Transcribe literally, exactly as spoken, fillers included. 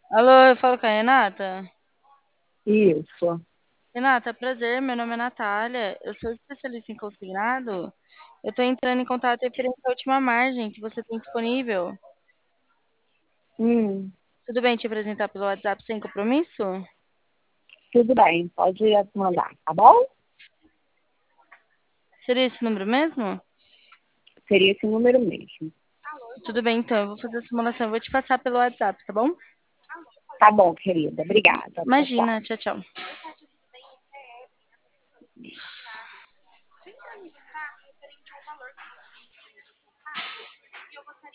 Alô, eu falo com a Renata. Isso. Renata, prazer, meu nome é Natália. Eu sou especialista em consignado. Eu tô entrando em contato referente à última margem que você tem disponível. Hum, Tudo bem te apresentar pelo WhatsApp sem compromisso? tudo bem, pode mandar, tá bom? Seria esse número mesmo? Seria esse número mesmo. Tudo bem, então. Eu vou fazer a simulação. Eu vou te passar pelo WhatsApp, tá bom? Tá bom, querida. Obrigada. Tchau, tchau. Imagina. Tchau, tchau.